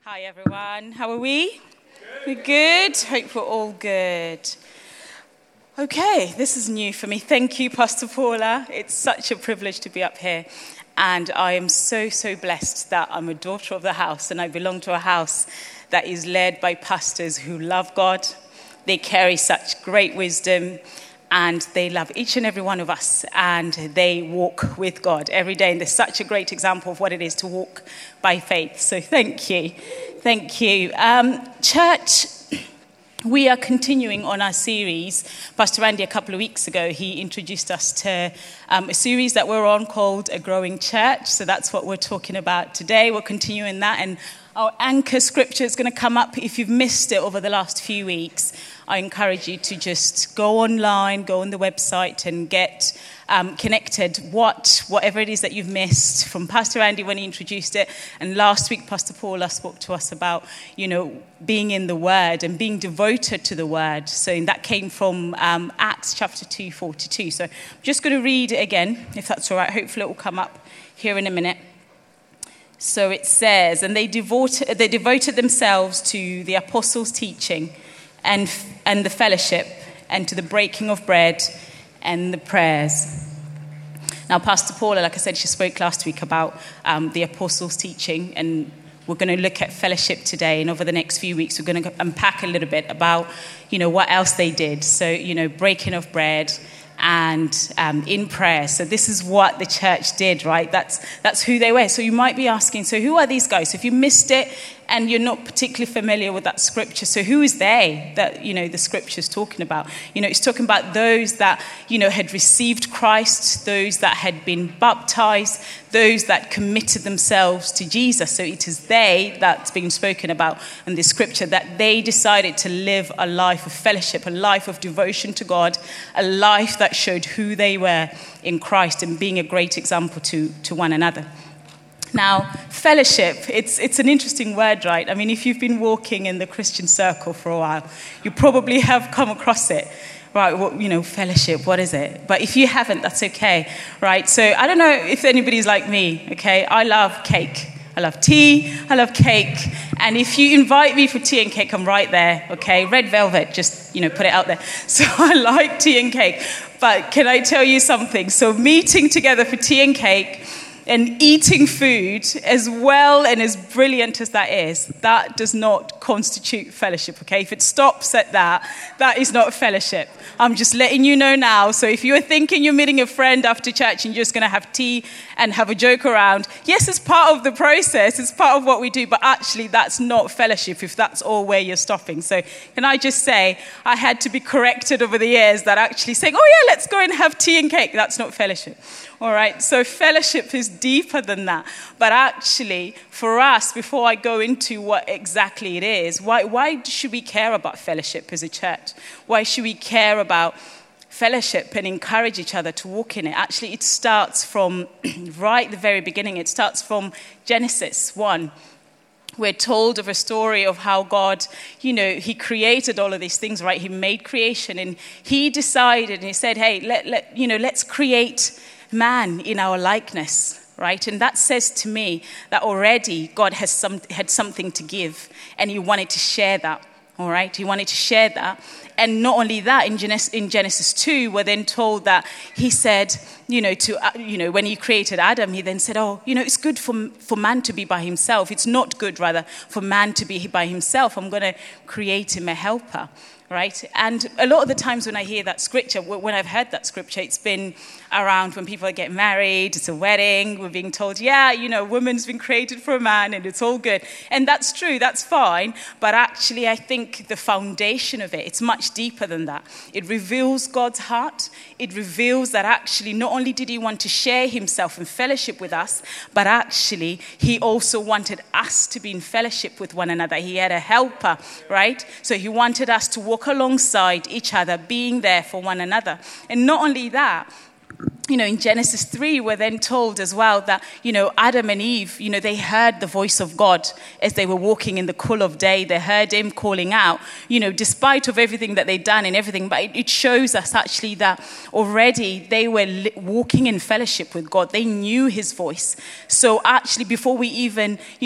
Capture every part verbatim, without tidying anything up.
Hi everyone, how are we? Good. We're good? Hope we're all good. Okay, this is new for me. Thank you, Pastor Paula. It's such a privilege to be up here. And I am so, so blessed that I'm a daughter of the house and I belong to a house that is led by pastors who love God. They carry such great wisdom and they love each and every one of us, and they walk with God every day. And there's such a great example of what it is to walk by faith. So thank you. Thank you. Um, church, we are continuing on our series. Pastor Andy, a couple of weeks ago, he introduced us to um, a series that we're on called A Growing Church. So that's what we're talking about today. We're continuing that. And our anchor scripture is going to come up. If you've missed it over the last few weeks, I encourage you to just go online, go on the website and get um, connected. What, whatever it is that you've missed from Pastor Andy when he introduced it. And last week, Pastor Paula spoke to us about, you know, being in the Word and being devoted to the Word. So that came from um, Acts chapter two, forty-two. So I'm just going to read it again, if that's all right. Hopefully it will come up here in a minute. So it says, and they devoted, they devoted themselves to the apostles' teaching and and the fellowship and to the breaking of bread and the prayers. Now, Pastor Paula, like I said, she spoke last week about um, the apostles' teaching, and we're going to look at fellowship today. And over the next few weeks, we're going to unpack a little bit about, you know, what else they did. So, you know, breaking of bread and um, in prayer. So this is what the church did, right? That's that's who they were. So you might be asking, so who are these guys? So if you missed it and you're not particularly familiar with that scripture, so who is they that, you know, the scripture is talking about? You know, it's talking about those that, you know, had received Christ, those that had been baptized, those that committed themselves to Jesus. So it is they that's being spoken about in the scripture, that they decided to live a life of fellowship, a life of devotion to God, a life that showed who they were in Christ and being a great example to, to one another. Now, fellowship, it's it's an interesting word, right? I mean, if you've been walking in the Christian circle for a while, you probably have come across it. Right, well, you know, fellowship, what is it? But if you haven't, that's okay, right? So I don't know if anybody's like me, okay? I love cake. I love tea, I love cake. And if you invite me for tea and cake, I'm right there, okay? Red velvet, just, you know, put it out there. So I like tea and cake. But can I tell you something? So meeting together for tea and cake and eating food, as well and as brilliant as that is, that does not constitute fellowship, okay? If it stops at that, that is not fellowship. I'm just letting you know now. So if you're thinking you're meeting a friend after church and you're just going to have tea and have a joke around, yes, it's part of the process, it's part of what we do, but actually that's not fellowship if that's all where you're stopping. So can I just say, I had to be corrected over the years that actually saying, oh yeah, let's go and have tea and cake, that's not fellowship. All right, so fellowship is deeper than that. But actually, for us, before I go into what exactly it is, why, why should we care about fellowship as a church? Why should we care about fellowship and encourage each other to walk in it? Actually, it starts from right at the very beginning. It starts from Genesis one. We're told of a story of how God, you know, he created all of these things, right? He made creation and he decided and he said, hey, let, let you know, let's create man in our likeness, right? And that says to me that already God has some had something to give and he wanted to share that, all right? He wanted to share that. And not only that, in Genesis, in Genesis two, we're then told that he said, you know, to uh, you know, when he created Adam, he then said, oh, you know, it's good for for man to be by himself. It's not good, rather, for man to be by himself. I'm going to create him a helper. Right? And a lot of the times when I hear that scripture, when I've heard that scripture, it's been around when people get married, it's a wedding, we're being told, yeah, you know, woman's been created for a man and it's all good. And that's true, that's fine. But actually, I think the foundation of it, it's much deeper than that. It reveals God's heart. It reveals that actually not only did he want to share himself in fellowship with us, but actually he also wanted us to be in fellowship with one another. He had a helper, right? So he wanted us to walk alongside each other, being there for one another. And not only that, you know, in Genesis three, we're then told as well that, you know, Adam and Eve, you know, they heard the voice of God as they were walking in the cool of day. They heard him calling out, you know, despite of everything that they'd done and everything. But it, it shows us actually that already they were li- walking in fellowship with God. They knew his voice. So actually, before we even, you know, get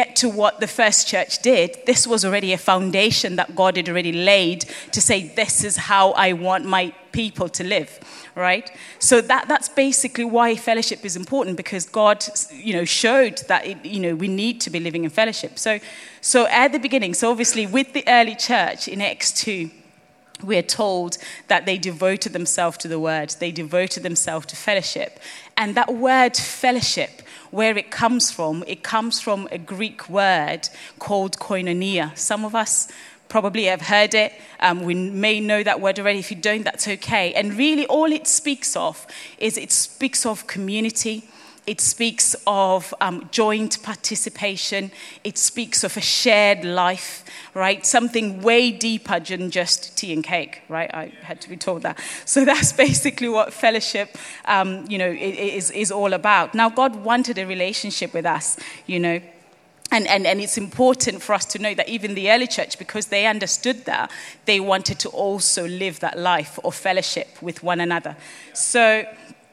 get to what the first church did, this was already a foundation that God had already laid to say, this is how I want my people to live, right? So that that's basically why fellowship is important, because God, you know, showed that, it, you know, we need to be living in fellowship. So, so at the beginning, so obviously with the early church in Acts two, we're told that they devoted themselves to the word. They devoted themselves to fellowship. And that word fellowship, where it comes from, it comes from a Greek word called koinonia. Some of us probably have heard it. Um, we may know that word already. If you don't, that's okay. And really all it speaks of is it speaks of community. It speaks of um, joint participation. It speaks of a shared life, right? Something way deeper than just tea and cake, right? I had to be told that. So that's basically what fellowship, um, you know, is, is all about. Now, God wanted a relationship with us, you know. And, and and it's important for us to know that even the early church, because they understood that, they wanted to also live that life of fellowship with one another. So...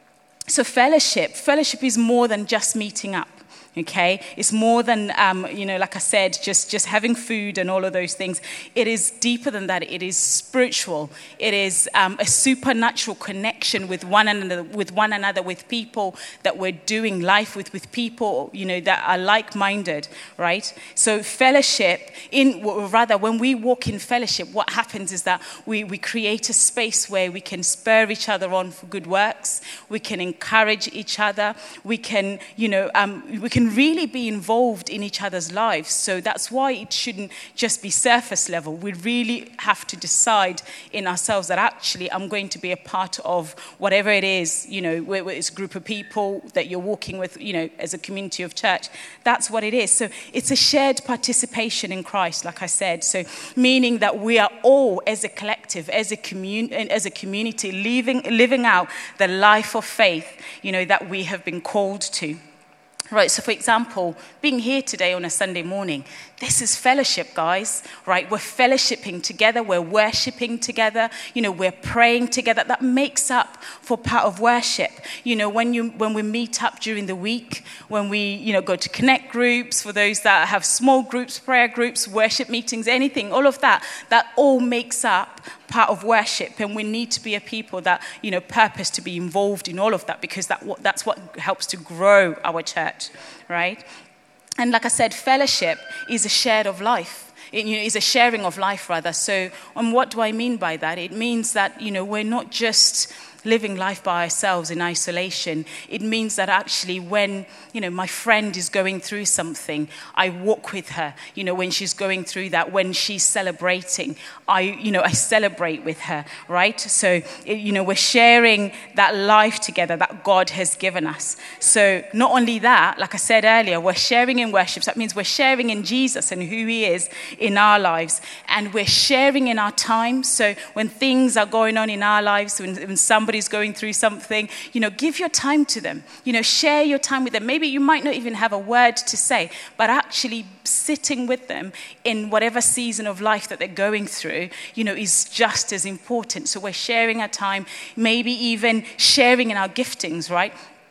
So fellowship, fellowship is more than just meeting up, okay? It's more than, um, you know, like I said, just, just having food and all of those things. It is deeper than that. It is spiritual. It is um, a supernatural connection with one another, with one another, with people that we're doing life with, with people, you know, that are like-minded, right? So fellowship, in or rather, when we walk in fellowship, what happens is that we, we create a space where we can spur each other on for good works. We can encourage each other. We can, you know, um, we can really be involved in each other's lives. So that's why it shouldn't just be surface level. We really have to decide in ourselves that actually I'm going to be a part of whatever it is, you know, whether it's a group of people that you're walking with, you know, as a community of church. That's what it is. So it's a shared participation in Christ, like I said. So meaning that we are all, as a collective, as a commun- as a community, living living out the life of faith, you know, that we have been called to. Right, so for example, being here today on a Sunday morning, this is fellowship, guys, right? We're fellowshipping together, we're worshipping together, you know, we're praying together. That makes up for part of worship. You know, when you when we meet up during the week, when we, you know, go to connect groups, for those that have small groups, prayer groups, worship meetings, anything, all of that, that all makes up part of worship. And we need to be a people that, you know, purpose to be involved in all of that, because that that's what helps to grow our church, right? And like I said, fellowship is a share of life. It, you know, is a sharing of life, rather. So, and what do I mean by that? It means that, you know, we're not just living life by ourselves in isolation. It means that actually when, you know, my friend is going through something, I walk with her, you know, when she's going through that, when she's celebrating, I, you know, I celebrate with her, right? So, it, you know, we're sharing that life together that God has given us. So not only that, like I said earlier, we're sharing in worship. So that means we're sharing in Jesus and who he is in our lives. And we're sharing in our time. So when things are going on in our lives, when, when somebody is going through something, you know, give your time to them. You know, share your time with them. Maybe you might not even have a word to say, but actually sitting with them in whatever season of life that they're going through, you know, is just as important. So we're sharing our time, maybe even sharing in our giftings, right?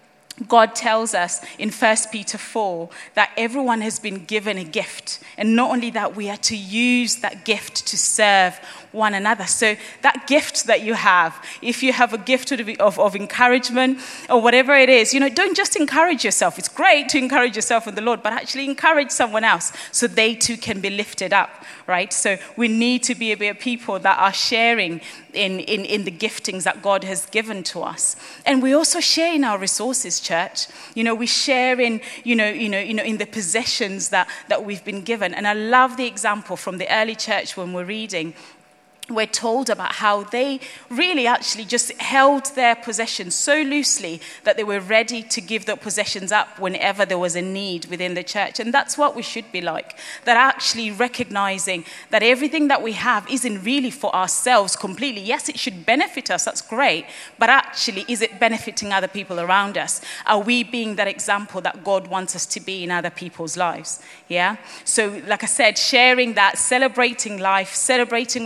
God tells us in First Peter four that everyone has been given a gift. And not only that, we are to use that gift to serve one another. So that gift that you have, if you have a gift of, of, of encouragement or whatever it is, you know, don't just encourage yourself. It's great to encourage yourself in the Lord, but actually encourage someone else so they too can be lifted up, right? So we need to be a people that are sharing in, in, in the giftings that God has given to us. And we also share in our resources, church. You know, we share in, you know, you know, you know, in the possessions that, that we've been given. And I love the example from the early church when we're reading. We're told about how they really actually just held their possessions so loosely that they were ready to give their possessions up whenever there was a need within the church. And that's what we should be like. That actually recognizing that everything that we have isn't really for ourselves completely. Yes, it should benefit us. That's great. But actually, is it benefiting other people around us? Are we being that example that God wants us to be in other people's lives? Yeah. So like I said, sharing that, celebrating life, celebrating when somebody's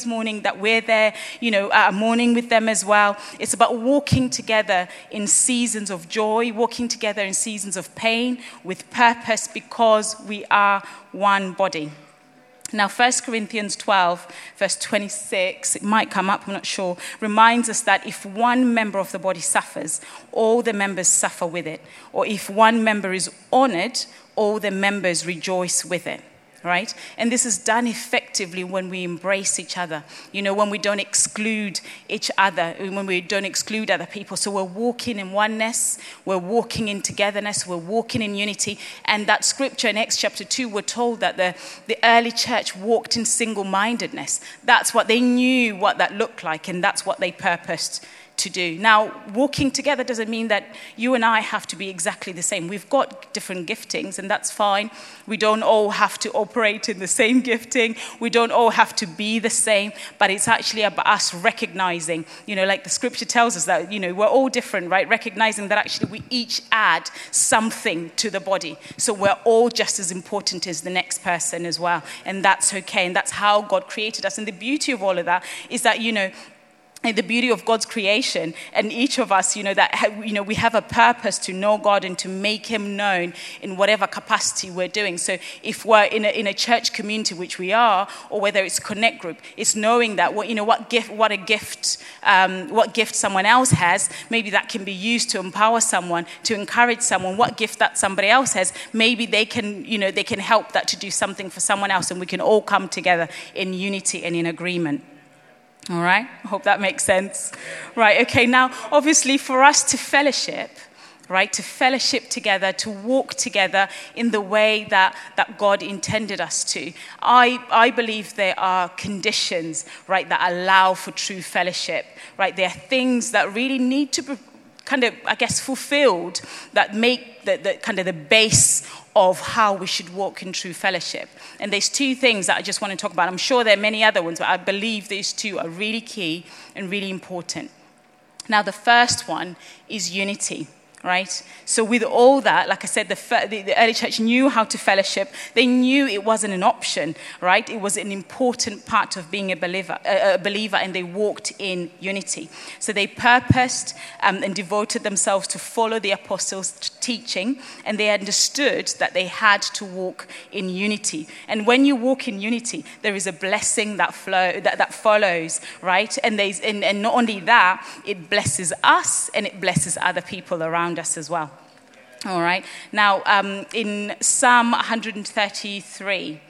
Sunday's morning that we're there, you know, uh, mourning with them as well. It's about walking together in seasons of joy, walking together in seasons of pain with purpose because we are one body. Now, First Corinthians twelve, verse twenty-six, it might come up, I'm not sure, reminds us that if one member of the body suffers, all the members suffer with it. Or if one member is honored, all the members rejoice with it. Right? And this is done effectively when we embrace each other, you know, when we don't exclude each other, when we don't exclude other people. So we're walking in oneness, we're walking in togetherness, we're walking in unity. And that scripture in Acts chapter two, we're told that the, the early church walked in single-mindedness. That's what they knew what that looked like, and that's what they purposed to do. Now, walking together doesn't mean that you and I have to be exactly the same. We've got different giftings, and that's fine. We don't all have to operate in the same gifting. We don't all have to be the same, but it's actually about us recognizing, you know, like the scripture tells us that, you know, we're all different, right? Recognizing that actually we each add something to the body. So we're all just as important as the next person as well. And that's okay. And that's how God created us. And the beauty of all of that is that, you know, and the beauty of God's creation, and each of us, you know, that, you know, we have a purpose to know God and to make him known in whatever capacity we're doing. So if we're in a, in a church community, which we are, or whether it's Connect Group, it's knowing that, what, you know, what gift, what a gift, um, what gift someone else has, maybe that can be used to empower someone, to encourage someone. What gift that somebody else has, maybe they can, you know, they can help that to do something for someone else, and we can all come together in unity and in agreement. All right, I hope that makes sense. Right, okay, now, obviously, for us to fellowship, right, to fellowship together, to walk together in the way that, that God intended us to, I, I believe there are conditions, right, that allow for true fellowship, right? There are things that really need to be kind of, I guess, fulfilled that make the, the kind of the base of how we should walk in true fellowship. And there's two things that I just want to talk about. I'm sure there are many other ones, but I believe these two are really key and really important. Now, the first one is unity. Right? So with all that, like I said, the, the, the early church knew how to fellowship. They knew it wasn't an option, right? It was an important part of being a believer, a, a believer, and they walked in unity. So they purposed um, and devoted themselves to follow the apostles' teaching, and they understood that they had to walk in unity. And when you walk in unity, there is a blessing that flow that, that follows, right? And, there's, and, and not only that, it blesses us and it blesses other people around us as well. All right. Now, um, in Psalm one thirty-three,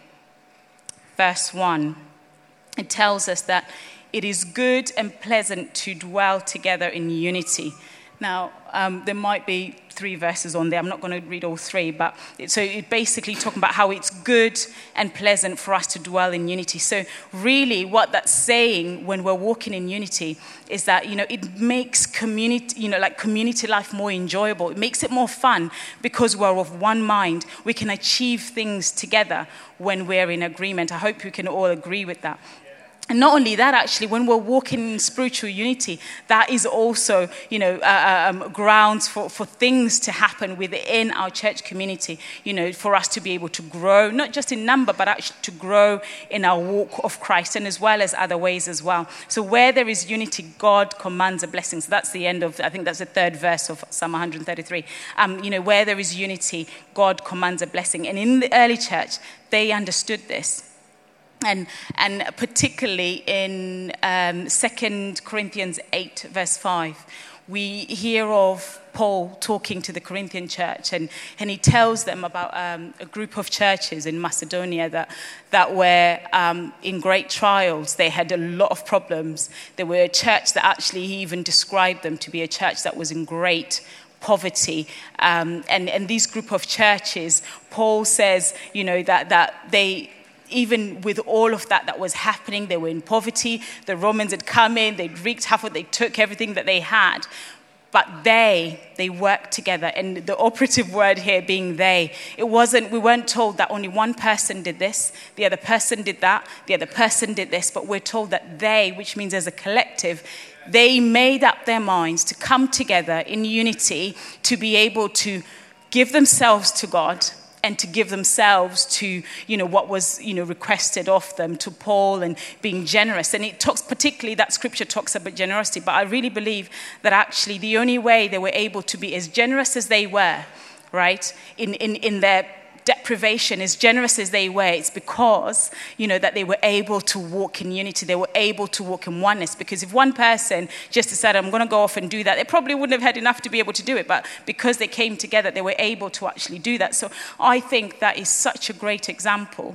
verse one, it tells us that it is good and pleasant to dwell together in unity. Now, um, there might be three verses on there. I'm not going to read all three, but it, so it's basically talking about how it's good and pleasant for us to dwell in unity. So really what that's saying when we're walking in unity is that, you know, it makes community, you know, like community life more enjoyable. It makes it more fun because we're of one mind. We can achieve things together when we're in agreement. I hope you can all agree with that. And not only that, actually, when we're walking in spiritual unity, that is also, you know, uh, um, grounds for, for things to happen within our church community, you know, for us to be able to grow, not just in number, but actually to grow in our walk of Christ, and as well as other ways as well. So where there is unity, God commands a blessing. So that's the end of, I think that's the third verse of Psalm one thirty-three. Um, you know, where there is unity, God commands a blessing. And in the early church, they understood this. And and particularly in um, Second Corinthians eight, verse five, we hear of Paul talking to the Corinthian church, and, and he tells them about um, a group of churches in Macedonia that, that were um, in great trials. They had a lot of problems. They were a church that actually he even described them to be a church that was in great poverty. Um, and, and these group of churches, Paul says, you know, that, that they... Even with all of that that was happening, they were in poverty. The Romans had come in, they'd wreaked havoc, they took everything that they had. But they, they worked together. And the operative word here being they. It wasn't, we weren't told that only one person did this, the other person did that, the other person did this, but we're told that they, which means as a collective, they made up their minds to come together in unity to be able to give themselves to God, and to give themselves to, you know, what was, you know, requested of them, to Paul, and being generous. And it talks, particularly that scripture talks about generosity, but I really believe that actually the only way they were able to be as generous as they were, right, in, in, in their deprivation, as generous as they were, it's because, you know, that they were able to walk in unity. They were able to walk in oneness. Because if one person just decided, I'm going to go off and do that, they probably wouldn't have had enough to be able to do it. But because they came together, they were able to actually do that. So I think that is such a great example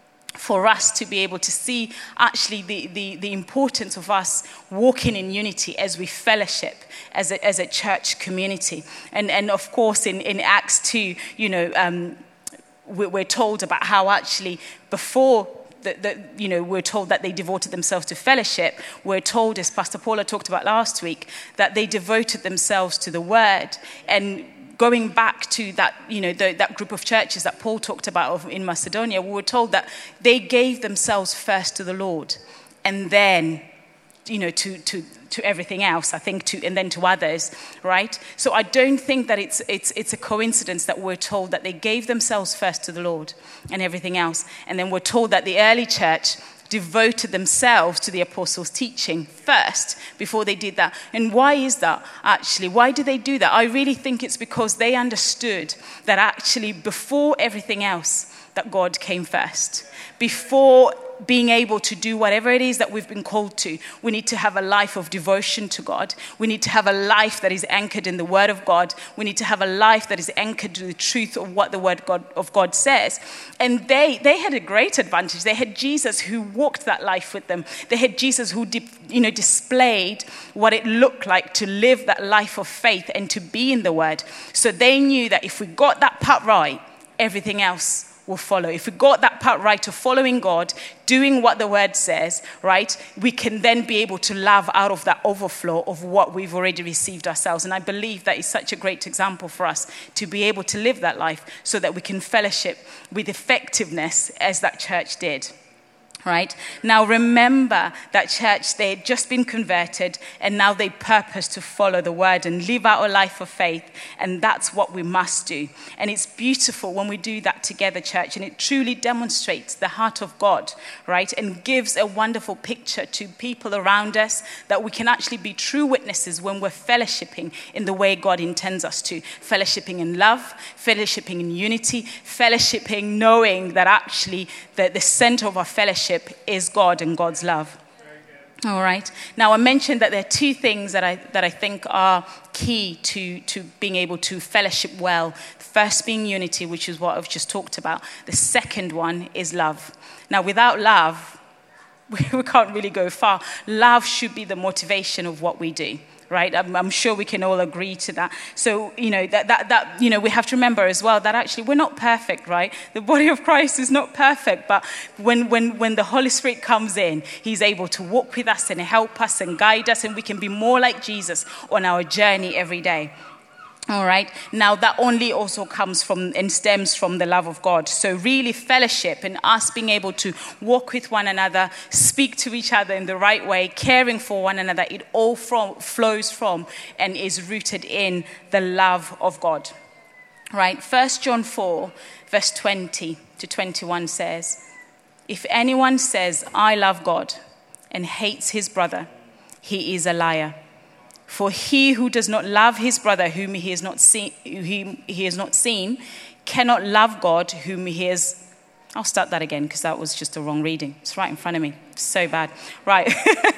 for us to be able to see actually the, the, the importance of us walking in unity as we fellowship as a, as a church community. And, and of course, in, in Acts two, you know, um, we're told about how actually before the, the, you know, we're told that they devoted themselves to fellowship. We're told, as Pastor Paula talked about last week, that they devoted themselves to the word. And going back to that, you know, the, that group of churches that Paul talked about in Macedonia, we were told that they gave themselves first to the Lord, and then, you know, to to to everything else, I think, to and then to others, right? So I don't think that it's it's it's a coincidence that we're told that they gave themselves first to the Lord and everything else, and then we're told that the early church devoted themselves to the apostles' teaching first before they did that. And why is that, actually? Why do they do that? I really think it's because they understood that actually before everything else, that God came first. Before being able to do whatever it is that we've been called to, we need to have a life of devotion to God. We need to have a life that is anchored in the Word of God. We need to have a life that is anchored to the truth of what the Word God, of God says. And they they had a great advantage. They had Jesus who walked that life with them. They had Jesus who di- you know, displayed what it looked like to live that life of faith and to be in the Word. So they knew that if we got that part right, everything else will follow. If we got that part right of following God, doing what the word says, right, we can then be able to love out of that overflow of what we've already received ourselves. And I believe that is such a great example for us to be able to live that life so that we can fellowship with effectiveness as that church did. Right? Now remember that church, they had just been converted and now they purpose to follow the word and live out a life of faith, and that's what we must do. And it's beautiful when we do that together, church, and it truly demonstrates the heart of God, right? And gives a wonderful picture to people around us that we can actually be true witnesses when we're fellowshipping in the way God intends us to. Fellowshipping in love, fellowshipping in unity, fellowshipping knowing that actually the, the center of our fellowship is God and God's love. All right. Now, I mentioned that there are two things that I that I think are key to, to being able to fellowship well. The first being unity, which is what I've just talked about. The second one is love. Now, without love, we, we can't really go far. Love should be the motivation of what we do. Right, I'm, I'm sure we can all agree to that. So, you know, that, that, that, you know, we have to remember as well that actually we're not perfect, right? The body of Christ is not perfect, but when, when, when the Holy Spirit comes in, he's able to walk with us and help us and guide us, and we can be more like Jesus on our journey every day. All right. Now that only also comes from and stems from the love of God. So really fellowship and us being able to walk with one another, speak to each other in the right way, caring for one another, it all from, flows from and is rooted in the love of God. Right. First John four, verse twenty to twenty-one says, if anyone says, I love God and hates his brother, he is a liar. For he who does not love his brother whom he has not seen, whom he has not seen, cannot love God whom he has. I'll start that again because that was just a wrong reading. It's right in front of me. So bad. Right.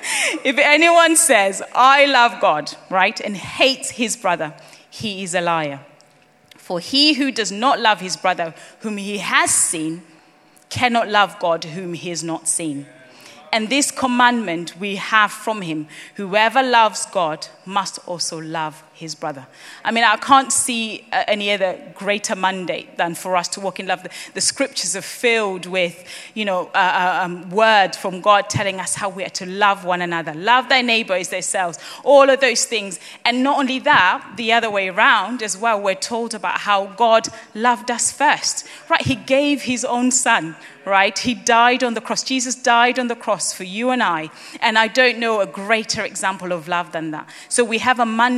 If anyone says, I love God, right, and hates his brother, he is a liar. For he who does not love his brother whom he has seen, cannot love God whom he has not seen. And this commandment we have from him, whoever loves God must also love his brother. I mean, I can't see uh, any other greater mandate than for us to walk in love. The, the scriptures are filled with, you know, uh, um, word from God telling us how we are to love one another. Love thy neighbor as thyself. All of those things. And not only that, the other way around as well, we're told about how God loved us first. Right? He gave his own son. Right? He died on the cross. Jesus died on the cross for you and I. And I don't know a greater example of love than that. So we have a mandate to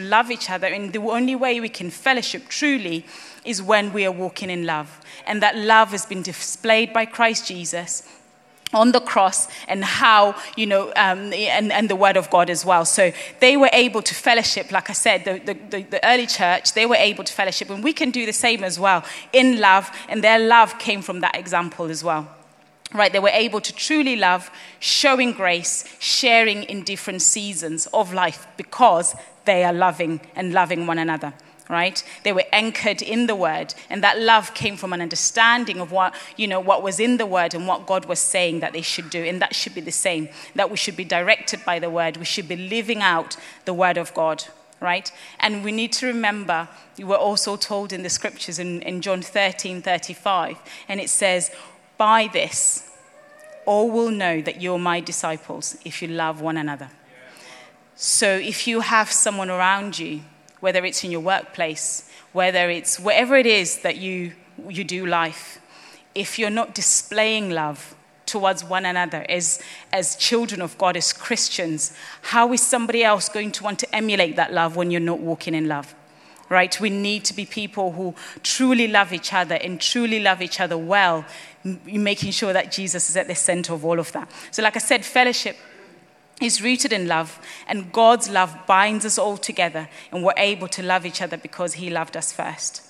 love each other. And the only way we can fellowship truly is when we are walking in love. And that love has been displayed by Christ Jesus on the cross, and how, you know, um, and, and the word of God as well. So they were able to fellowship, like I said, the, the, the early church, they were able to fellowship, and we can do the same as well in love, and their love came from that example as well. Right, they were able to truly love, showing grace, sharing in different seasons of life because they are loving and loving one another. Right? They were anchored in the word, and that love came from an understanding of what, you know, what was in the word and what God was saying that they should do. And that should be the same, that we should be directed by the word. We should be living out the word of God, right? And we need to remember, we were also told in the scriptures in, in John thirteen thirty-five, and it says, by this, all will know that you're my disciples if you love one another. So if you have someone around you, whether it's in your workplace, whether it's wherever it is that you you do life, if you're not displaying love towards one another as, as children of God, as Christians, how is somebody else going to want to emulate that love when you're not walking in love? Right? We need to be people who truly love each other and truly love each other well, m- making sure that Jesus is at the center of all of that. So like I said, fellowship is rooted in love, and God's love binds us all together, and we're able to love each other because he loved us first.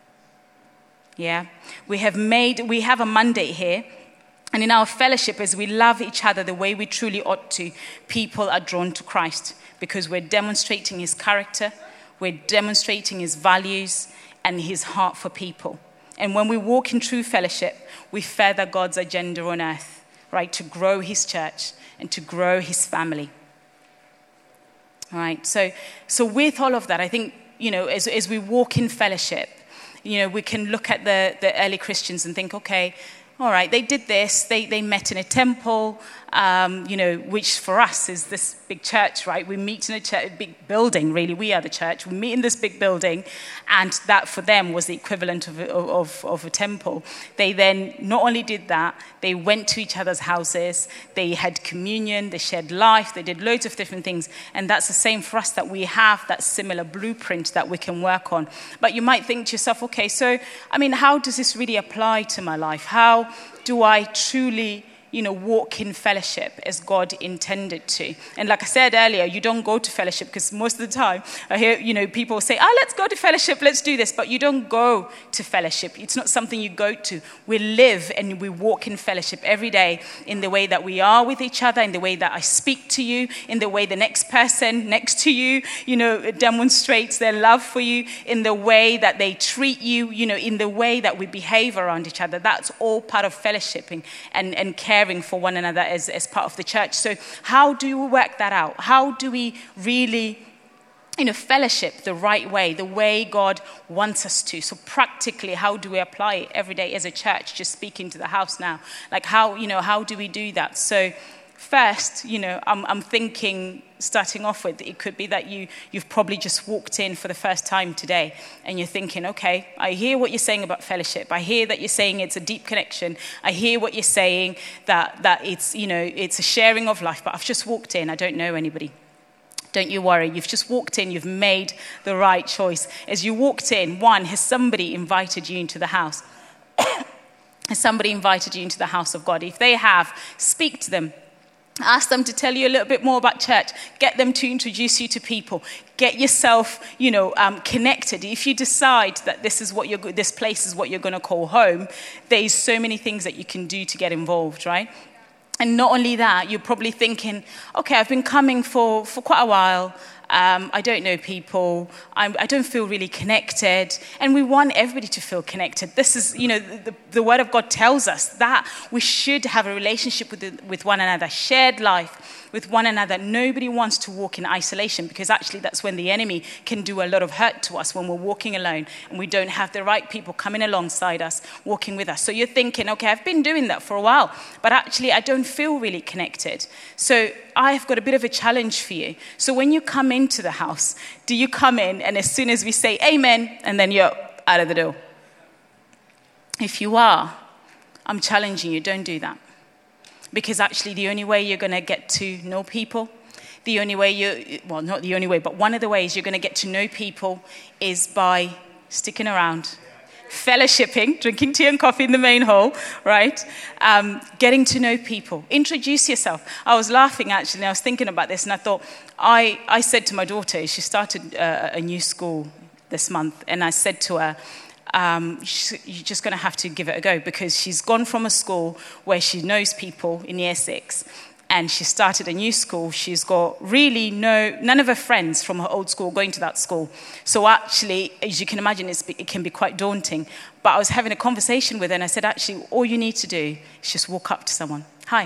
Yeah, we have made, we have a mandate here, and in our fellowship, as we love each other the way we truly ought to, people are drawn to Christ because we're demonstrating his character, we're demonstrating his values and his heart for people. And when we walk in true fellowship, we further God's agenda on earth, right, to grow his church and to grow his family. All right, so so with all of that, I think, you know, as, as we walk in fellowship, you know, we can look at the, the early Christians and think, okay, all right, they did this, they, they met in a temple, um, you know, which for us is this big church, right? We meet in a, church, a big building, really. We are the church. We meet in this big building, and that for them was the equivalent of, of, of a temple. They then not only did that, they went to each other's houses, they had communion, they shared life, they did loads of different things, and that's the same for us, that we have that similar blueprint that we can work on. But you might think to yourself, okay, so, I mean, how does this really apply to my life? How do I truly, you know, walk in fellowship as God intended to? And like I said earlier, you don't go to fellowship because most of the time I hear, you know, people say, oh, let's go to fellowship, let's do this. But you don't go to fellowship. It's not something you go to. We live and we walk in fellowship every day in the way that we are with each other, in the way that I speak to you, in the way the next person next to you, you know, demonstrates their love for you, in the way that they treat you, you know, in the way that we behave around each other. That's all part of fellowshipping and, and caring for one another as, as part of the church. So how do we work that out? How do we really, you know, fellowship the right way, the way God wants us to? So practically, how do we apply it every day as a church? Just speaking to the house now. Like how, you know, how do we do that? So first, you know, I'm, I'm thinking, starting off with, it could be that you, you've probably just walked in for the first time today and you're thinking, okay, I hear what you're saying about fellowship. I hear that you're saying it's a deep connection. I hear what you're saying, that, that it's, you know, it's a sharing of life, but I've just walked in. I don't know anybody. Don't you worry. You've just walked in. You've made the right choice. As you walked in, one, has somebody invited you into the house? Has somebody invited you into the house of God? If they have, speak to them. Ask them to tell you a little bit more about church. Get them to introduce you to people. Get yourself, you know, um, connected. If you decide that this is what you're, this place is what you're going to call home, there's so many things that you can do to get involved, right? And not only that, you're probably thinking, okay, I've been coming for, for quite a while. Um, I don't know people. I'm, I don't feel really connected. And we want everybody to feel connected. This is, you know, the, the Word of God tells us that we should have a relationship with, the, with one another, shared life with one another. Nobody wants to walk in isolation, because actually that's when the enemy can do a lot of hurt to us, when we're walking alone and we don't have the right people coming alongside us, walking with us. So you're thinking, okay, I've been doing that for a while, but actually I don't feel really connected. So I've got a bit of a challenge for you. So when you come into the house, do you come in and as soon as we say amen, and then you're out of the door? If you are, I'm challenging you, don't do that. Because actually the only way you're going to get to know people, The only way you, well, not the only way, but one of the ways you're going to get to know people is by sticking around, fellowshipping, drinking tea and coffee in the main hall, right? Um, getting to know people. Introduce yourself. I was laughing, actually. I was thinking about this, and I thought, I, I said to my daughter, she started uh, a new school this month, and I said to her, um, you're just going to have to give it a go, because she's gone from a school where she knows people in year six, and she started a new school. She's got really no, none of her friends from her old school going to that school. So actually, as you can imagine, it's, it can be quite daunting. But I was having a conversation with her, and I said, actually, all you need to do is just walk up to someone. Hi,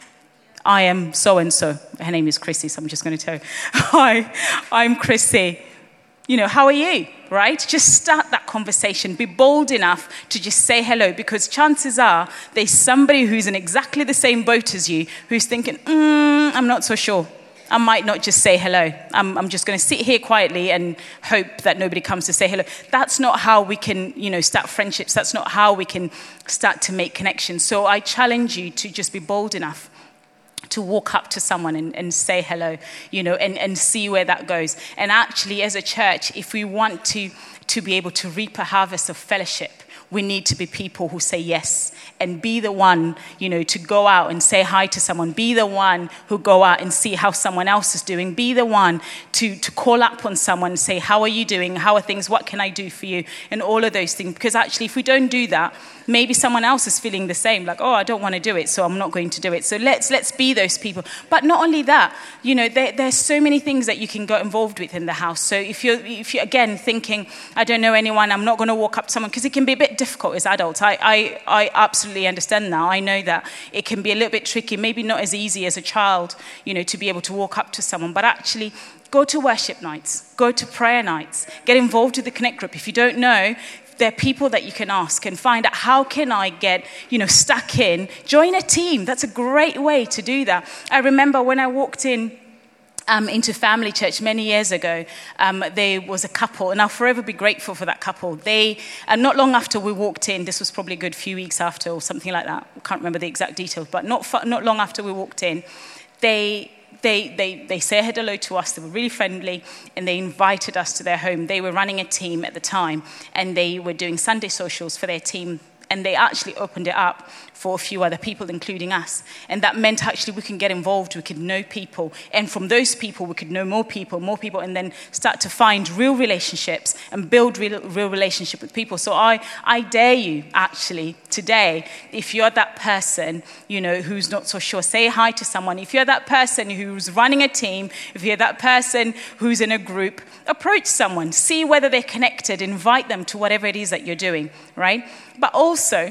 I am so-and-so. Her name is Chrissy, so I'm just going to tell you. Hi, I'm Chrissy. You know, how are you, right? Just start that conversation. Be bold enough to just say hello, because chances are there's somebody who's in exactly the same boat as you who's thinking, mm, I'm not so sure. I might not just say hello. I'm, I'm just going to sit here quietly and hope that nobody comes to say hello. That's not how we can, you know, start friendships. That's not how we can start to make connections. So I challenge you to just be bold enough to walk up to someone and, and say hello, you know, and, and see where that goes. And actually, as a church, if we want to, to be able to reap a harvest of fellowship, we need to be people who say yes and be the one, you know, to go out and say hi to someone. Be the one who go out and see how someone else is doing. Be the one to, to call up on someone and say, how are you doing? How are things? What can I do for you? And all of those things. Because actually, if we don't do that, maybe someone else is feeling the same, like, oh, I don't want to do it, so I'm not going to do it. So let's let's be those people. But not only that, you know, there, there's so many things that you can get involved with in the house. So if you're, if you're again, thinking, I don't know anyone, I'm not going to walk up to someone, because it can be a bit difficult as adults. I, I, I absolutely understand now. I know that it can be a little bit tricky, maybe not as easy as a child, you know, to be able to walk up to someone. But actually, go to worship nights, go to prayer nights, get involved with the Connect group. If you don't know, there are people that you can ask and find out, how can I get, you know, stuck in? Join a team. That's a great way to do that. I remember when I walked in um, into Family Church many years ago, um, there was a couple, and I'll forever be grateful for that couple. They, and not long after we walked in, this was probably a good few weeks after or something like that. I can't remember the exact details, but not fa- not long after we walked in, they... They, they, they said hello to us. They were really friendly, and they invited us to their home. They were running a team at the time, and they were doing Sunday socials for their team, and they actually opened it up for a few other people, including us. And that meant actually we can get involved, we could know people, and from those people we could know more people, more people, and then start to find real relationships and build real, real relationship with people. So I, I dare you, actually, today, if you're that person, you know, who's not so sure, say hi to someone. If you're that person who's running a team, if you're that person who's in a group, approach someone, see whether they're connected, invite them to whatever it is that you're doing, right? But also,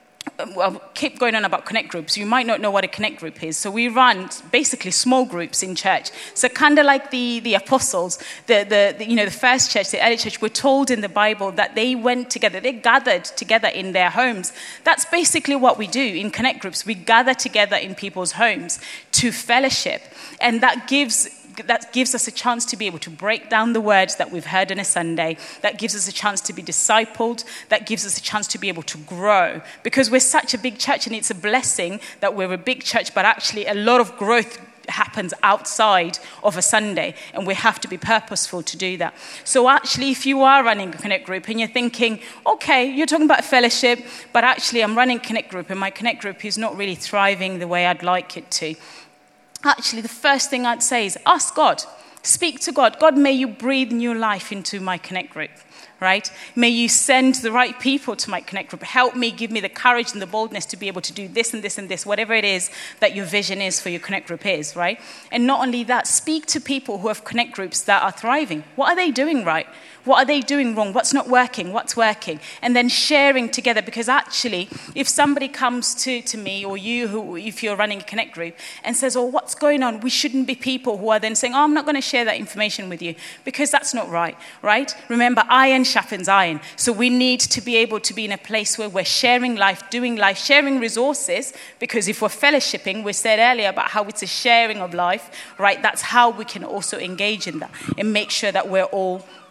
well, keep going on about Connect groups. You might not know what a Connect group is. So we run basically small groups in church. So kind of like the, the apostles, the, the, the you know the first church, the early church, we're told in the Bible that they went together, they gathered together in their homes. That's basically what we do in Connect groups. We gather together in people's homes to fellowship, and that gives that gives us a chance to be able to break down the words that we've heard on a Sunday. That gives us a chance to be discipled. That gives us a chance to be able to grow. Because we're such a big church, and it's a blessing that we're a big church, but actually a lot of growth happens outside of a Sunday, and we have to be purposeful to do that. So actually, if you are running a Connect group and you're thinking, okay, you're talking about fellowship, but actually I'm running Connect group and my Connect group is not really thriving the way I'd like it to, actually, the first thing I'd say is ask God. Speak to God. God, may you breathe new life into my Connect group, right? May you send the right people to my Connect group. Help me, give me the courage and the boldness to be able to do this and this and this, whatever it is that your vision is for your Connect group is, right? And not only that, speak to people who have Connect groups that are thriving. What are they doing right? What are they doing wrong? What's not working? What's working? And then sharing together, because actually, if somebody comes to, to me or you, who, if you're running a Connect group, and says, oh, what's going on? We shouldn't be people who are then saying, oh, I'm not going to share that information with you, because that's not right, right? Remember, iron sharpens iron. So we need to be able to be in a place where we're sharing life, doing life, sharing resources, because if we're fellowshipping, we said earlier about how it's a sharing of life, right? That's how we can also engage in that and make sure that we're all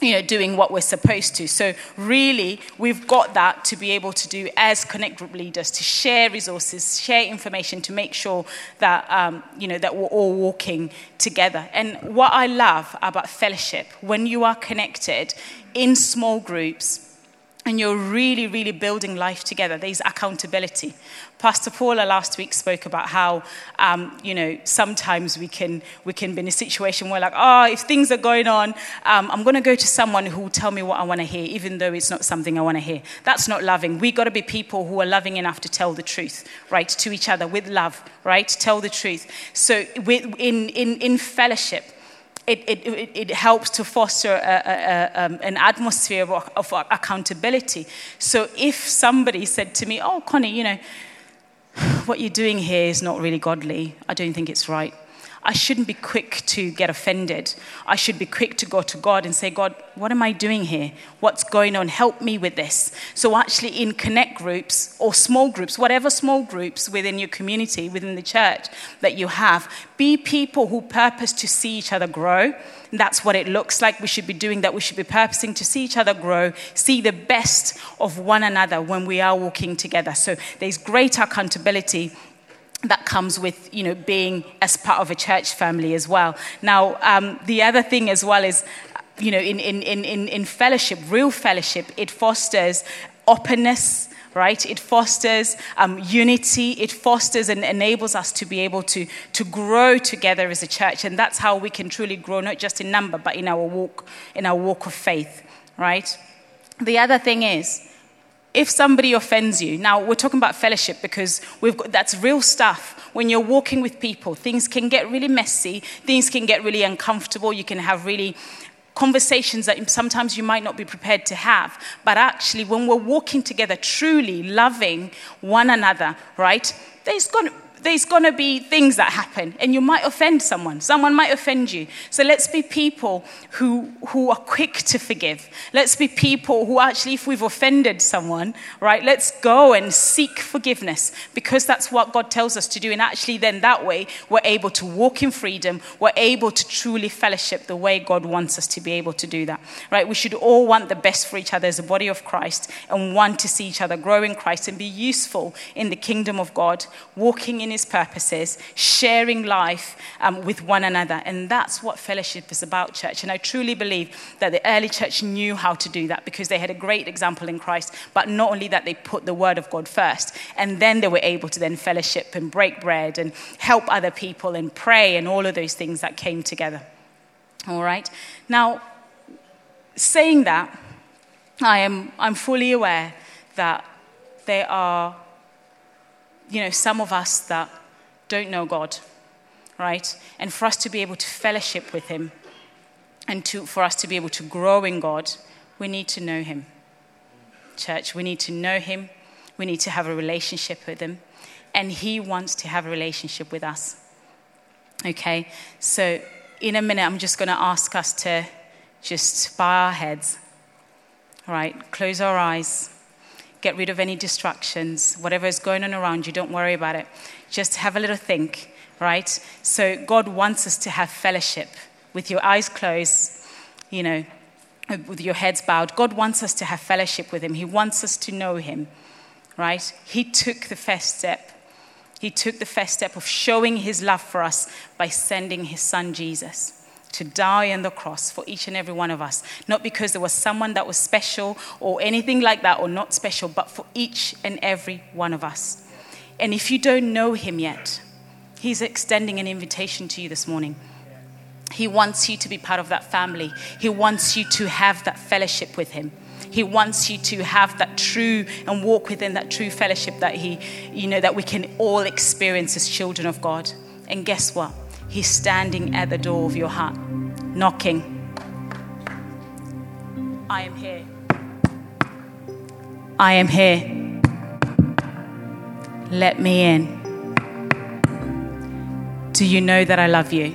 you know, doing what we're supposed to. So really, we've got that to be able to do as Connect Group leaders, to share resources, share information, to make sure that, um, you know, that we're all walking together. And what I love about fellowship, when you are connected in small groups, and you're really, really building life together, there's accountability. Pastor Paula last week spoke about how, um, you know, sometimes we can we can be in a situation where like, oh, if things are going on, um, I'm going to go to someone who will tell me what I want to hear, even though it's not something I want to hear. That's not loving. We got to be people who are loving enough to tell the truth, right, to each other with love, right, tell the truth. So with, in, in, in fellowship, It, it, it helps to foster a, a, a, um, an atmosphere of, of accountability. So if somebody said to me, oh, Connie, you know, what you're doing here is not really godly. I don't think it's right. I shouldn't be quick to get offended. I should be quick to go to God and say, God, what am I doing here? What's going on? Help me with this. So actually in Connect groups or small groups, whatever small groups within your community, within the church that you have, be people who purpose to see each other grow. That's what it looks like. We should be doing that. We should be purposing to see each other grow, see the best of one another when we are walking together. So there's great accountability that comes with, you know, being as part of a church family as well. Now, um, the other thing as well is, you know, in, in, in, in fellowship, real fellowship, it fosters openness, right? It fosters um, unity. It fosters and enables us to be able to, to grow together as a church. And that's how we can truly grow, not just in number, but in our walk, in our walk of faith, right? The other thing is, if somebody offends you, now we're talking about fellowship because we've got, that's real stuff. When you're walking with people, things can get really messy, things can get really uncomfortable, you can have really conversations that sometimes you might not be prepared to have. But actually, when we're walking together, truly loving one another, right, there's going to There's going to be things that happen, and you might offend someone. Someone might offend you. So let's be people who, who are quick to forgive. Let's be people who actually, if we've offended someone, right, let's go and seek forgiveness, because that's what God tells us to do. And actually then that way, we're able to walk in freedom. We're able to truly fellowship the way God wants us to be able to do that, right? We should all want the best for each other as a body of Christ and want to see each other grow in Christ and be useful in the kingdom of God, walking in his purposes, sharing life um, with one another. And that's what fellowship is about, church. And I truly believe that the early church knew how to do that because they had a great example in Christ. But not only that, they put the word of God first. And then they were able to then fellowship and break bread and help other people and pray and all of those things that came together. All right. Now, saying that, I am I'm fully aware that there are, you know, some of us that don't know God, right? And for us to be able to fellowship with him and to for us to be able to grow in God, we need to know him. Church, we need to know him. We need to have a relationship with him. And he wants to have a relationship with us. Okay? So in a minute, I'm just going to ask us to just bow our heads. All right? Close our eyes. Get rid of any distractions. Whatever is going on around you, don't worry about it. Just have a little think, right? So God wants us to have fellowship with your eyes closed, you know, with your heads bowed. God wants us to have fellowship with him. He wants us to know him, right? He took the first step. He took the first step of showing his love for us by sending his son Jesus to die on the cross for each and every one of us. Not because there was someone that was special or anything like that or not special, but for each and every one of us. And if you don't know him yet, he's extending an invitation to you this morning. He wants you to be part of that family. He wants you to have that fellowship with him. He wants you to have that true and walk within that true fellowship that he, you know, that we can all experience as children of God. And guess what? He's standing at the door of your heart, knocking. I am here. I am here. Let me in. Do you know that I love you?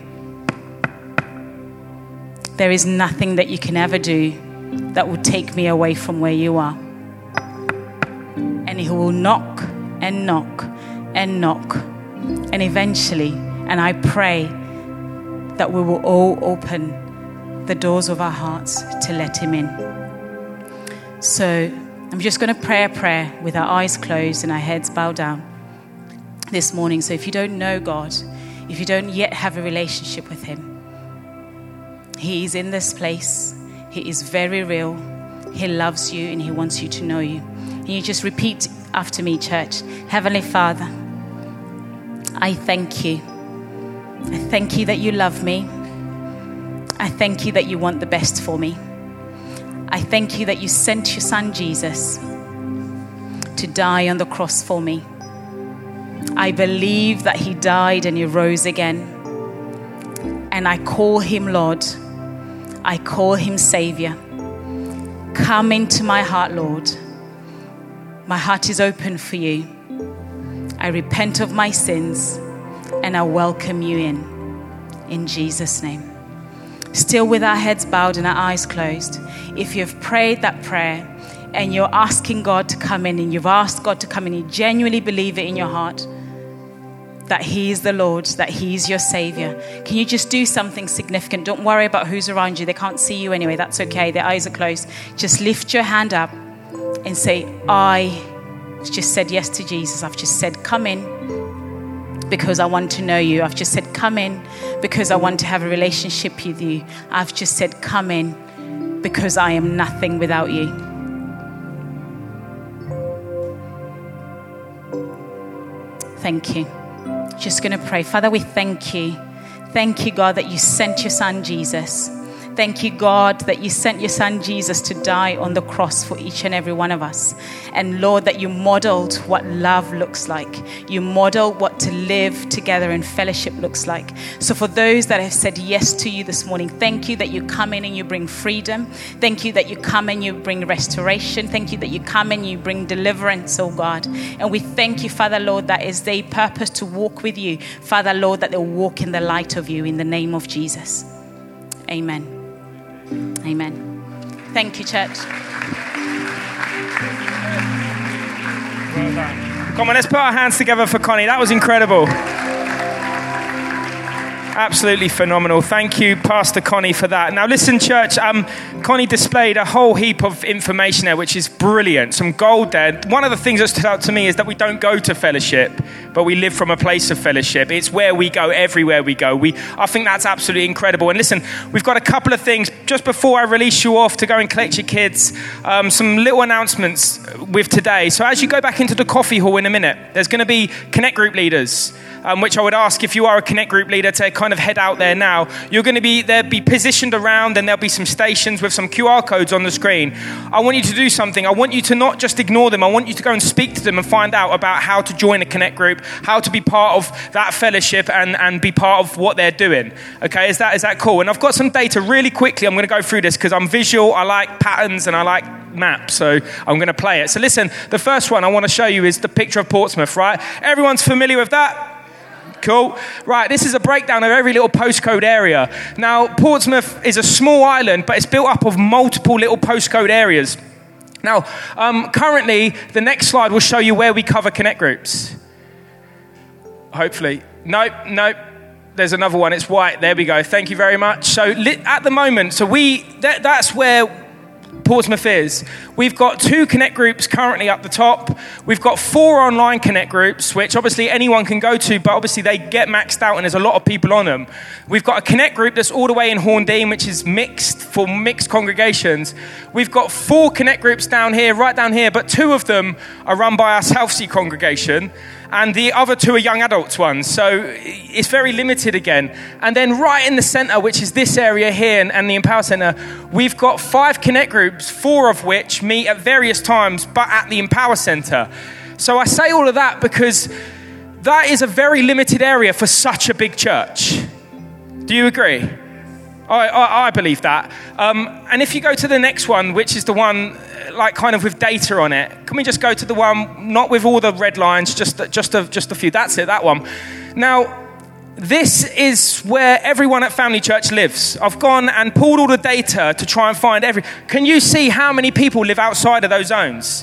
There is nothing that you can ever do that will take me away from where you are. And he will knock and knock and knock. And eventually, and I pray that we will all open the doors of our hearts to let him in. So I'm just going to pray a prayer with our eyes closed and our heads bowed down this morning. So if you don't know God, if you don't yet have a relationship with him, he is in this place. He is very real. He loves you and he wants you to know you. And you just repeat after me, church. Heavenly Father, I thank you. I thank you that you love me. I thank you that you want the best for me. I thank you that you sent your son Jesus to die on the cross for me. I believe that he died and he rose again. And I call him Lord. I call him Savior. Come into my heart, Lord. My heart is open for you. I repent of my sins and I welcome you in. In Jesus' name. Still with our heads bowed and our eyes closed, if you've prayed that prayer and you're asking God to come in and you've asked God to come in, you genuinely believe it in your heart that he is the Lord, that he is your Savior, can you just do something significant? Don't worry about who's around you. They can't see you anyway. That's okay. Their eyes are closed. Just lift your hand up and say, I just said yes to Jesus. I've just said, come in because I want to know you. I've just said, come in because I want to have a relationship with you. I've just said, come in because I am nothing without you. Thank you. Just going to pray. Father, we thank you. Thank you, God, that you sent your son, Jesus. Thank you, God, that you sent your son, Jesus, to die on the cross for each and every one of us. And Lord, that you modeled what love looks like. You modeled what to live together in fellowship looks like. So for those that have said yes to you this morning, thank you that you come in and you bring freedom. Thank you that you come and you bring restoration. Thank you that you come and you bring deliverance, oh God. And we thank you, Father, Lord, that as they purpose to walk with you, Father, Lord, that they'll walk in the light of you in the name of Jesus. Amen. Amen. Thank you, church. Well done. Come on, let's put our hands together for Connie. That was incredible. Absolutely phenomenal. Thank you, Pastor Connie, for that. Now listen, church, um, Connie displayed a whole heap of information there, which is brilliant. Some gold there. One of the things that stood out to me is that we don't go to fellowship, but we live from a place of fellowship. It's where we go, everywhere we go. We, I think that's absolutely incredible. And listen, we've got a couple of things. Just before I release you off to go and collect your kids, um, some little announcements with today. So as you go back into the coffee hall in a minute, there's going to be Connect Group leaders, um, which I would ask if you are a Connect Group leader to kind of head out there now. You're going to be, they'll be positioned around and there'll be some stations with some Q R codes on the screen. I want you to do something. I want you to not just ignore them. I want you to go and speak to them and find out about how to join a Connect Group, how to be part of that fellowship and, and be part of what they're doing. Okay, is that is that cool? And I've got some data really quickly. I'm going to go through this because I'm visual. I like patterns and I like maps, so I'm going to play it. So listen, the first one I want to show you is the picture of Portsmouth, right? Everyone's familiar with that? Cool. Right, this is a breakdown of every little postcode area. Now, Portsmouth is a small island, but it's built up of multiple little postcode areas. Now, um, currently, the next slide will show you where we cover Connect Groups. Hopefully. Nope, nope. There's another one. It's white. There we go. Thank you very much. So li- at the moment, so we that, that's where Portsmouth is. We've got two Connect Groups currently up the top. We've got four online Connect Groups, which obviously anyone can go to, but obviously they get maxed out and there's a lot of people on them. We've got a Connect Group that's all the way in Horndean, which is mixed for mixed congregations. We've got four Connect Groups down here, right down here, but two of them are run by our Southsea congregation, and the other two are young adults ones. So it's very limited again. And then right in the center, which is this area here and, and the Empower Center, we've got five Connect Groups, four of which meet at various times, but at the Empower Center. So I say all of that because that is a very limited area for such a big church. Do you agree? I, I, I believe that. Um, and if you go to the next one, which is the one like kind of with data on it, can we just go to the one not with all the red lines, just just a, just a few? That's it, that one. Now, this is where everyone at Family Church lives. I've gone and pulled all the data to try and find every... Can you see how many people live outside of those zones?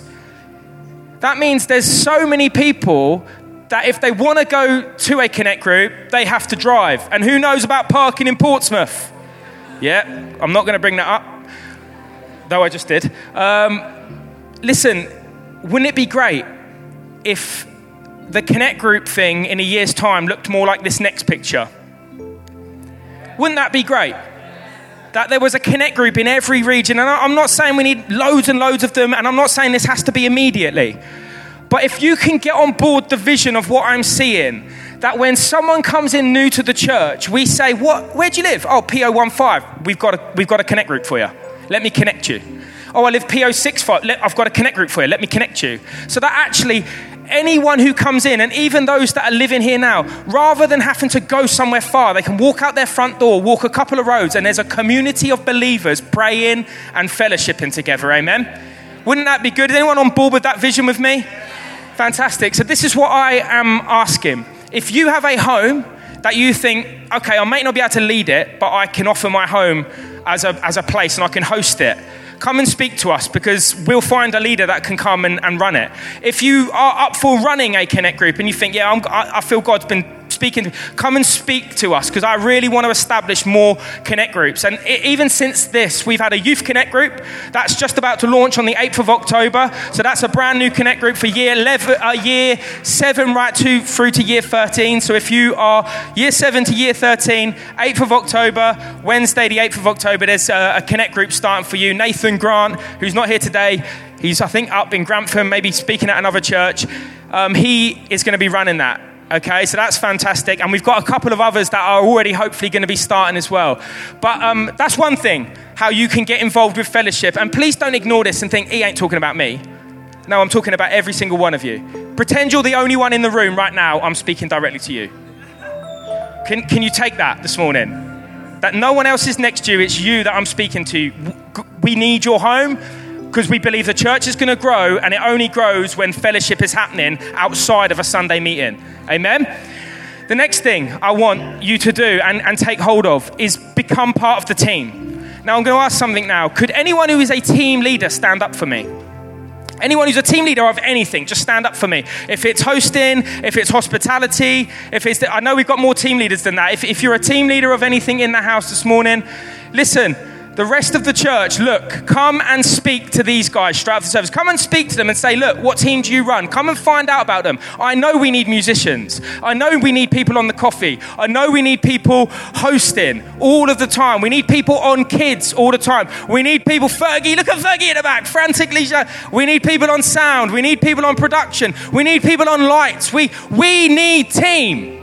That means there's so many people that if they want to go to a Connect Group, they have to drive. And who knows about parking in Portsmouth? Yeah, I'm not going to bring that up, though I just did. Um, listen, wouldn't it be great if the Connect Group thing in a year's time looked more like this next picture? Wouldn't that be great? That there was a Connect Group in every region. And I'm not saying we need loads and loads of them, and I'm not saying this has to be immediately. But if you can get on board the vision of what I'm seeing, that when someone comes in new to the church, we say, "What? Where do you live?" "Oh, P O one five. We've got a, we've got a Connect Group for you. Let me connect you." "Oh, I live P O six five. I've got a Connect Group for you. Let me connect you." So that actually anyone who comes in, and even those that are living here now, rather than having to go somewhere far, they can walk out their front door, walk a couple of roads, and there's a community of believers praying and fellowshipping together. Amen? Wouldn't that be good? Is anyone on board with that vision with me? Fantastic. So this is what I am asking. If you have a home that you think, okay, I may not be able to lead it, but I can offer my home as a as a place and I can host it, come and speak to us, because we'll find a leader that can come and, and run it. If you are up for running a Connect Group and you think, yeah, I'm, I, I feel God's been speaking, come and speak to us, because I really want to establish more Connect Groups. And it, even since this, we've had a Youth Connect Group that's just about to launch on the eighth of October. So that's a brand new Connect Group for year eleven, uh, year seven right to, through to year thirteen. So if you are year seven to year thirteen, eighth of October, Wednesday the eighth of October, there's a, a Connect Group starting for you. Nathan Grant, who's not here today, he's I think up in Grantham, maybe speaking at another church. Um, he is going to be running that. Okay, so that's fantastic. And we've got a couple of others that are already hopefully going to be starting as well. But um, that's one thing, how you can get involved with fellowship. And please don't ignore this and think, he ain't talking about me. No, I'm talking about every single one of you. Pretend you're the only one in the room right now. I'm speaking directly to you. Can, can you take that this morning? That no one else is next to you, it's you that I'm speaking to. We need your home, because we believe the church is going to grow, and it only grows when fellowship is happening outside of a Sunday meeting. Amen? The next thing I want you to do and, and take hold of is become part of the team. Now, I'm going to ask something now. Could anyone who is a team leader stand up for me? Anyone who's a team leader of anything, just stand up for me. If it's hosting, if it's hospitality, if it's... The, I know we've got more team leaders than that. If, if you're a team leader of anything in the house this morning, listen... The rest of the church, look, come and speak to these guys straight after the service. Come and speak to them and say, look, what team do you run? Come and find out about them. I know we need musicians. I know we need people on the coffee. I know we need people hosting all of the time. We need people on kids all the time. We need people, Fergie, look at Fergie in the back, frantically. We need people on sound. We need people on production. We need people on lights. We, we need team.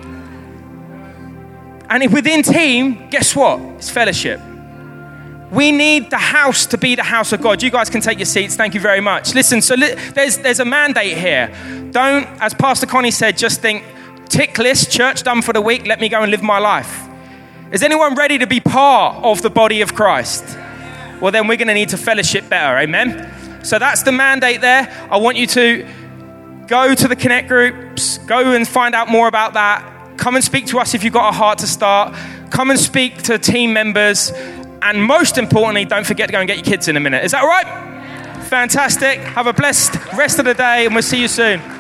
And within team, guess what? It's fellowship. We need the house to be the house of God. You guys can take your seats. Thank you very much. Listen, so li- there's there's a mandate here. Don't, as Pastor Connie said, just think, tick list, church done for the week, let me go and live my life. Is anyone ready to be part of the body of Christ? Well, then we're going to need to fellowship better. Amen? So that's the mandate there. I want you to go to the Connect Groups, go and find out more about that. Come and speak to us if you've got a heart to start. Come and speak to team members. And most importantly, don't forget to go and get your kids in a minute. Is that all right? Fantastic. Have a blessed rest of the day, and we'll see you soon.